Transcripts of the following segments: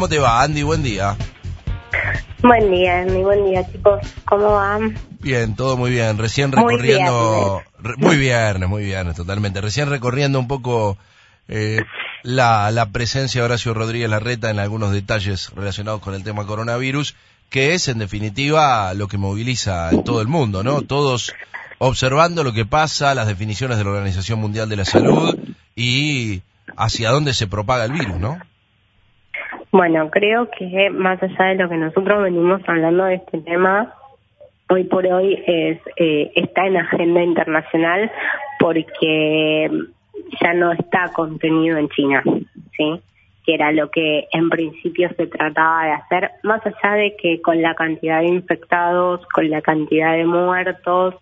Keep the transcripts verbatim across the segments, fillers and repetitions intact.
¿Cómo te va, Andy? Buen día. Buen día, Andy. Buen día, chicos. ¿Cómo van? Bien, todo muy bien. Recién Muy recorriendo... viernes. Re, muy viernes, muy viernes, totalmente. Recién recorriendo un poco eh, la, la presencia de Horacio Rodríguez Larreta en algunos detalles relacionados con el tema coronavirus, que es, en definitiva, lo que moviliza en todo el mundo, ¿no? Todos observando lo que pasa, las definiciones de la Organización Mundial de la Salud y hacia dónde se propaga el virus, ¿no? Bueno, creo que más allá de lo que nosotros venimos hablando de este tema, hoy por hoy es eh, está en agenda internacional porque ya no está contenido en China, ¿sí? Que era lo que en principio se trataba de hacer, más allá de que con la cantidad de infectados, con la cantidad de muertos,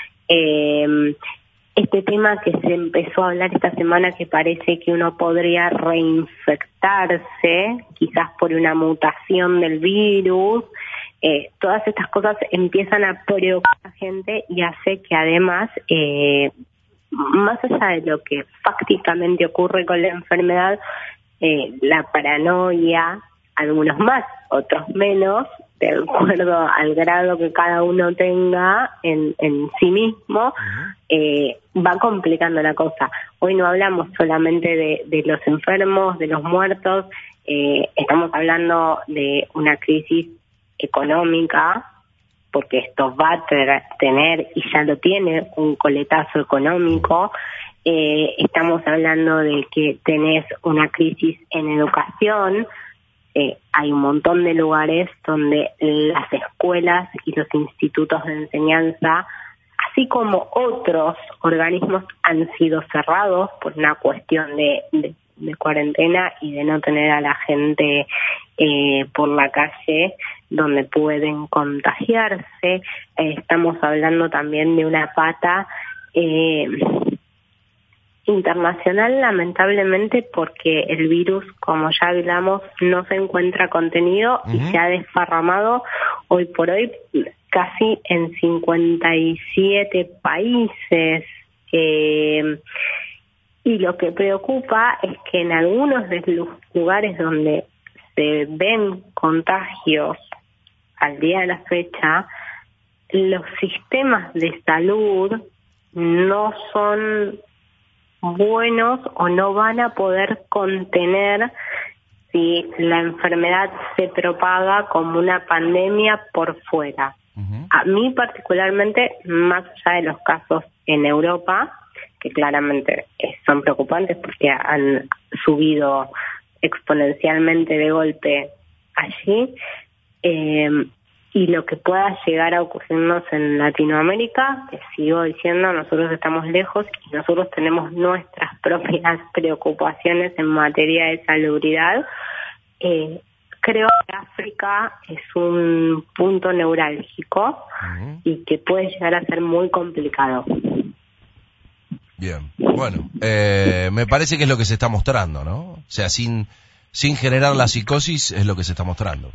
eh, este tema que se empezó a hablar esta semana, que parece que uno podría reinfectarse, quizás por una mutación del virus, eh, todas estas cosas empiezan a preocupar a la gente y hace que además, eh, más allá de lo que fácticamente ocurre con la enfermedad, eh, la paranoia, algunos más, otros menos, de acuerdo al grado que cada uno tenga en, en sí mismo, eh, va complicando la cosa. Hoy no hablamos solamente de, de los enfermos, de los muertos, eh, estamos hablando de una crisis económica, porque esto va a ter- tener, y ya lo tiene, un coletazo económico. Eh, estamos hablando de que tenés una crisis en educación. Eh, hay un montón de lugares donde las escuelas y los institutos de enseñanza, así como otros organismos, han sido cerrados por una cuestión de, de, de cuarentena y de no tener a la gente eh, por la calle donde pueden contagiarse. Eh, estamos hablando también de una pata eh, internacional, lamentablemente, porque el virus, como ya hablamos, no se encuentra contenido uh-huh. y se ha desparramado hoy por hoy casi en cincuenta y siete países. Eh, y lo que preocupa es que en algunos de los lugares donde se ven contagios al día de la fecha, los sistemas de salud no son buenos o no van a poder contener si la enfermedad se propaga como una pandemia por fuera. Uh-huh. A mí particularmente, más allá de los casos en Europa, que claramente son preocupantes porque han subido exponencialmente de golpe allí, eh, y lo que pueda llegar a ocurrirnos en Latinoamérica, que sigo diciendo, nosotros estamos lejos y nosotros tenemos nuestras propias preocupaciones en materia de salubridad. Eh, creo que África es un punto neurálgico uh-huh. y que puede llegar a ser muy complicado. Bien, bueno, eh, me parece que es lo que se está mostrando, ¿no? O sea, sin, sin generar la psicosis es lo que se está mostrando.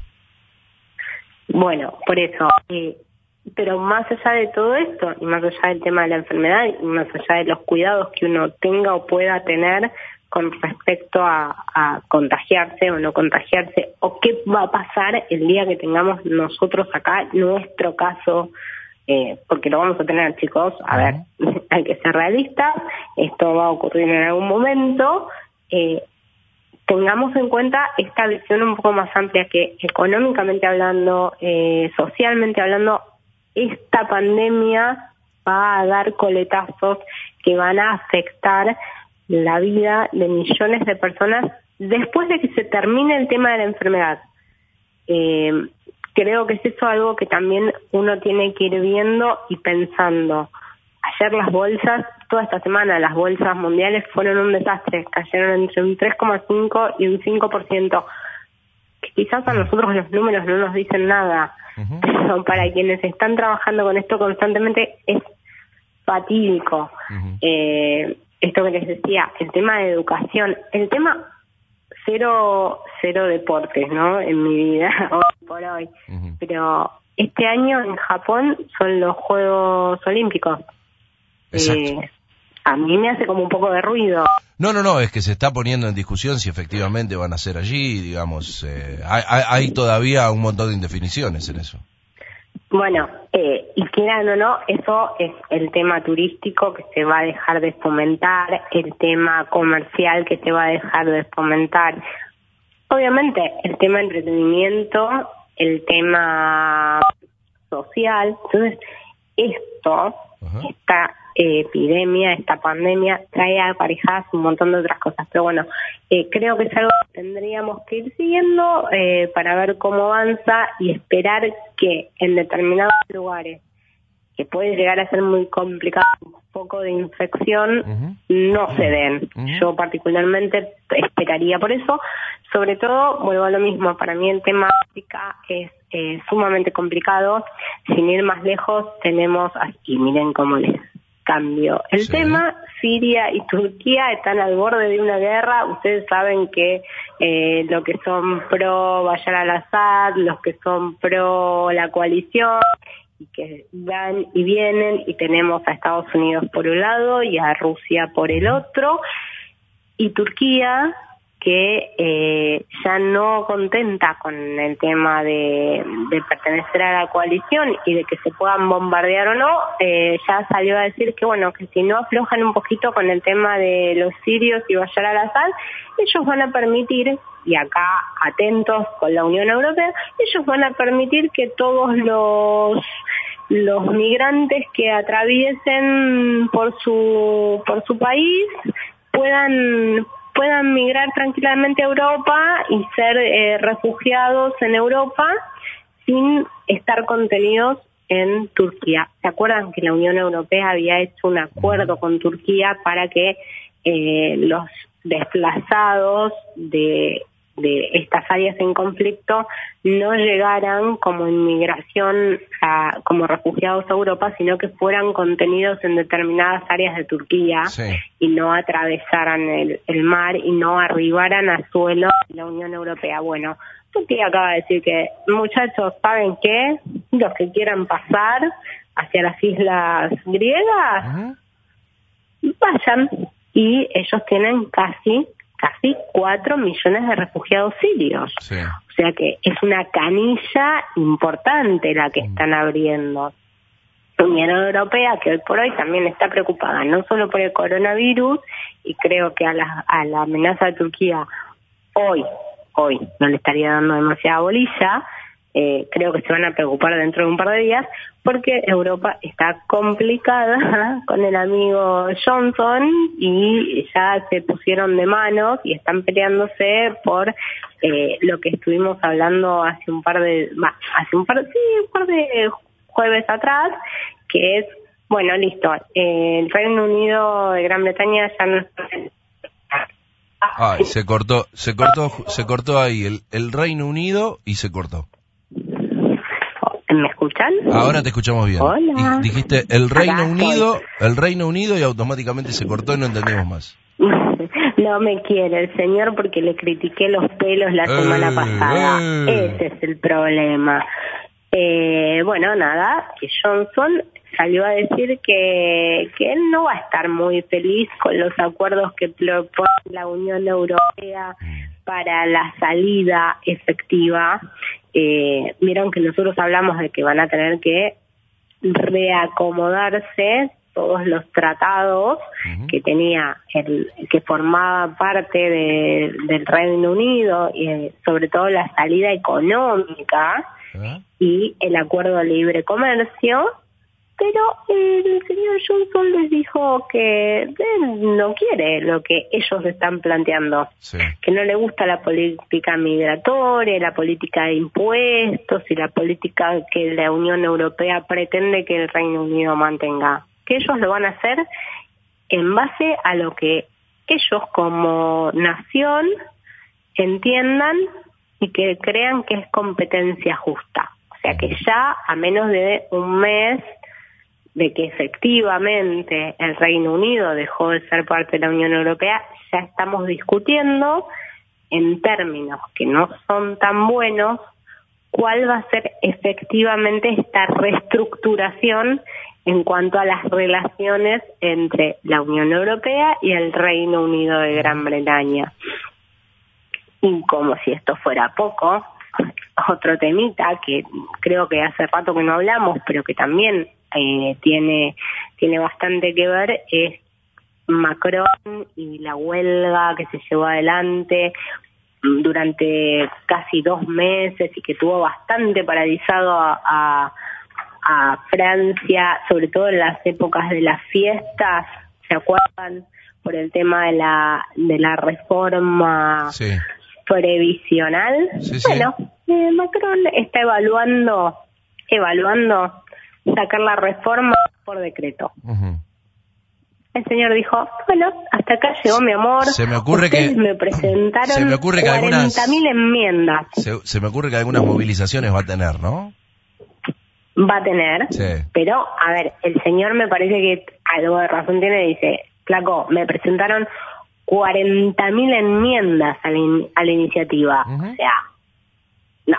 Bueno, por eso, eh, pero más allá de todo esto, y más allá del tema de la enfermedad, y más allá de los cuidados que uno tenga o pueda tener con respecto a, a contagiarse o no contagiarse, o qué va a pasar el día que tengamos nosotros acá nuestro caso, eh, porque lo vamos a tener, chicos, a ver, hay que ser realistas, esto va a ocurrir en algún momento, eh, tengamos en cuenta esta visión un poco más amplia, que económicamente hablando, eh, socialmente hablando, esta pandemia va a dar coletazos que van a afectar la vida de millones de personas después de que se termine el tema de la enfermedad. Eh, creo que es eso algo que también uno tiene que ir viendo y pensando. Ayer las bolsas, toda esta semana las bolsas mundiales fueron un desastre, cayeron entre un tres coma cinco y un cinco por ciento, que quizás a nosotros los números no nos dicen nada, uh-huh. pero para quienes están trabajando con esto constantemente es fatídico. Uh-huh. Eh, esto que les decía, el tema de educación, el tema cero, cero deportes, ¿no? En mi vida, hoy por hoy, uh-huh. pero este año en Japón son los Juegos Olímpicos. Eh, a mí me hace como un poco de ruido. No, no, no, es que se está poniendo en discusión si efectivamente van a ser allí, digamos, eh, hay, hay, hay todavía un montón de indefiniciones en eso. Bueno, eh, y quieran o no, eso es el tema turístico que se va a dejar de fomentar, el tema comercial que se va a dejar de fomentar. Obviamente, el tema entretenimiento, el tema social. Entonces, esto, Ajá. esta eh, epidemia, esta pandemia, trae aparejadas un montón de otras cosas. Pero bueno, eh, creo que es algo que tendríamos que ir siguiendo eh, para ver cómo avanza y esperar que en determinados lugares, que puede llegar a ser muy complicado, un foco de infección, uh-huh. no se den. Uh-huh. Yo particularmente esperaría por eso. Sobre todo, vuelvo a lo mismo, para mí el tema África es eh, sumamente complicado. Sin ir más lejos, tenemos, y miren cómo les cambio el sí. tema, Siria y Turquía están al borde de una guerra. Ustedes saben que eh, lo que son pro Bashar al-Assad, los que son pro la coalición, y que van y vienen, y tenemos a Estados Unidos por un lado y a Rusia por el otro, y Turquía que eh, ya no contenta con el tema de, de pertenecer a la coalición y de que se puedan bombardear o no, eh, ya salió a decir que bueno, que si no aflojan un poquito con el tema de los sirios y Bashar al-Assad, ellos van a permitir, y acá atentos con la Unión Europea, ellos van a permitir que todos los los migrantes que atraviesen por su por su país puedan puedan migrar tranquilamente a Europa y ser eh, refugiados en Europa sin estar contenidos en Turquía. ¿Se acuerdan que la Unión Europea había hecho un acuerdo con Turquía para que eh, los desplazados de de estas áreas en conflicto no llegaran como inmigración a, como refugiados a Europa, sino que fueran contenidos en determinadas áreas de Turquía sí. y no atravesaran el, el mar y no arribaran a suelo de la Unión Europea? Bueno, Turquía acaba de decir que, muchachos, ¿saben qué? Los que quieran pasar hacia las islas griegas, uh-huh. vayan, y ellos tienen casi casi cuatro millones de refugiados sirios. Sí. O sea que es una canilla importante la que están abriendo. La Unión Europea, que hoy por hoy también está preocupada, no solo por el coronavirus, y creo que a la, a la amenaza de Turquía hoy, hoy no le estaría dando demasiada bolilla. Eh, creo que se van a preocupar dentro de un par de días, porque Europa está complicada con el amigo Johnson y ya se pusieron de manos y están peleándose por eh, lo que estuvimos hablando hace un par de bah, hace un par, sí, un par de jueves atrás, que es, bueno, listo, eh, el Reino Unido de Gran Bretaña ya no está. Ay, se cortó, se cortó, se cortó ahí el, el Reino Unido y se cortó. ¿Me escuchan? Ahora te escuchamos bien. Hola. Y dijiste el Reino Unido, el Reino Unido y automáticamente se cortó y no entendimos más. No me quiere el señor porque le critiqué los pelos la eh, semana pasada. Eh. Ese es el problema. Eh, bueno, nada, que Johnson salió a decir que, que él no va a estar muy feliz con los acuerdos que propone la Unión Europea para la salida efectiva. Eh, vieron que nosotros hablamos de que van a tener que reacomodarse todos los tratados uh-huh. que tenía el que formaba parte de, del Reino Unido, y eh, sobre todo la salida económica uh-huh. y el acuerdo de libre comercio. Pero el señor Johnson les dijo que él no quiere lo que ellos están planteando, sí. que no le gusta la política migratoria, la política de impuestos y la política que la Unión Europea pretende que el Reino Unido mantenga. Que ellos lo van a hacer en base a lo que ellos como nación entiendan y que crean que es competencia justa. O sea que ya a menos de un mes de que efectivamente el Reino Unido dejó de ser parte de la Unión Europea, ya estamos discutiendo en términos que no son tan buenos cuál va a ser efectivamente esta reestructuración en cuanto a las relaciones entre la Unión Europea y el Reino Unido de Gran Bretaña. Y como si esto fuera poco, otro temita que creo que hace rato que no hablamos, pero que también eh, tiene, tiene bastante que ver, es Macron y la huelga que se llevó adelante durante casi dos meses y que tuvo bastante paralizado a, a, a Francia, sobre todo en las épocas de las fiestas, ¿se acuerdan? Por el tema de la de la reforma sí. previsional. Sí, sí. Bueno, eh, Macron está evaluando evaluando sacar la reforma por decreto. Uh-huh. El señor dijo, bueno, hasta acá llegó mi amor. Se me ocurre Ustedes que me presentaron se me ocurre que algunas cuarenta mil enmiendas. Se, se me ocurre que algunas movilizaciones va a tener, ¿no? Va a tener, sí. Pero, a ver, el señor me parece que algo de razón tiene, dice, flaco, me presentaron cuarenta mil enmiendas a la, in, a la iniciativa. Uh-huh. O sea, no.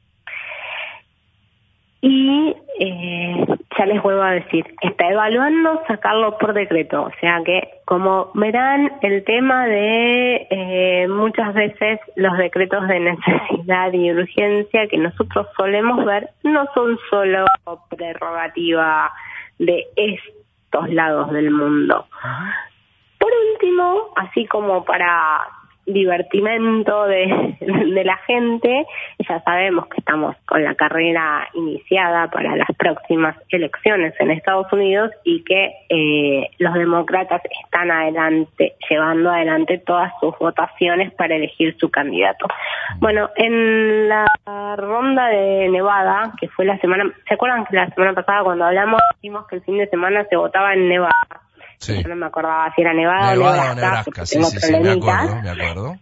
Y eh, ya les vuelvo a decir, está evaluando sacarlo por decreto. O sea que, como verán, el tema de eh, muchas veces los decretos de necesidad y urgencia que nosotros solemos ver no son solo prerrogativa de estos lados del mundo. Uh-huh. Por último, así como para divertimento de, de la gente, ya sabemos que estamos con la carrera iniciada para las próximas elecciones en Estados Unidos y que eh, los demócratas están adelante, llevando adelante todas sus votaciones para elegir su candidato. Bueno, en la ronda de Nevada, que fue la semana, ¿se acuerdan que la semana pasada cuando hablamos dijimos que el fin de semana se votaba en Nevada? Sí. Yo no me acordaba si era Nevada, Nevada o Nebraska, o Nebraska, sí, tengo sí, sí, me acuerdo, me acuerdo.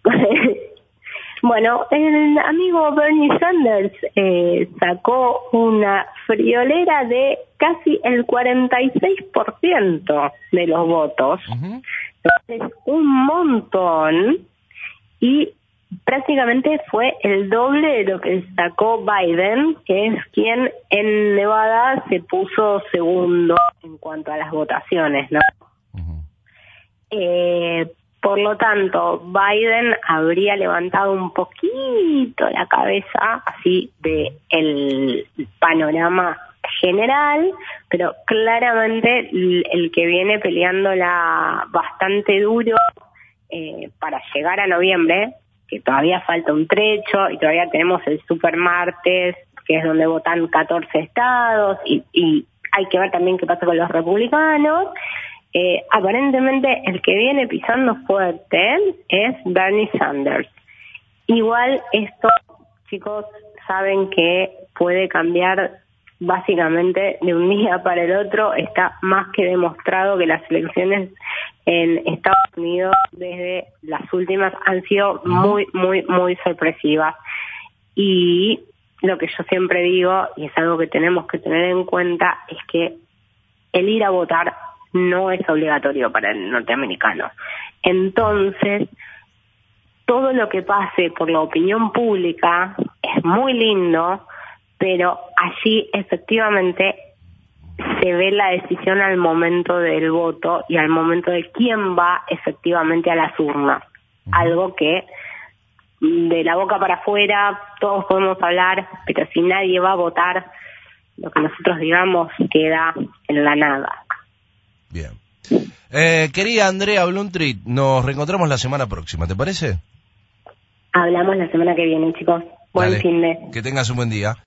Bueno, el amigo Bernie Sanders eh, sacó una friolera de casi el cuarenta y seis por ciento de los votos. Uh-huh. Es un montón y prácticamente fue el doble de lo que sacó Biden, que es quien en Nevada se puso segundo en cuanto a las votaciones, ¿no? Uh-huh. Eh, por lo tanto, Biden habría levantado un poquito la cabeza, así, de el panorama general, pero claramente el, el que viene peleándola bastante duro eh, para llegar a noviembre, que todavía falta un trecho y todavía tenemos el super martes, que es donde votan catorce estados, y, y hay que ver también qué pasa con los republicanos. Eh, aparentemente el que viene pisando fuerte es Bernie Sanders. Igual esto, chicos, saben que puede cambiar básicamente de un día para el otro. Está más que demostrado que las elecciones en Estados Unidos desde las últimas han sido muy, muy, muy sorpresivas. Y lo que yo siempre digo, y es algo que tenemos que tener en cuenta, es que el ir a votar no es obligatorio para el norteamericano. Entonces, todo lo que pase por la opinión pública es muy lindo, pero allí efectivamente se ve la decisión al momento del voto y al momento de quién va efectivamente a las urnas. Uh-huh. Algo que de la boca para afuera todos podemos hablar, pero si nadie va a votar, lo que nosotros digamos queda en la nada. Bien. Eh, querida Andrea Bluntrit, nos reencontramos la semana próxima, ¿te parece? Hablamos la semana que viene, chicos. Buen Dale, fin de... que tengas un buen día.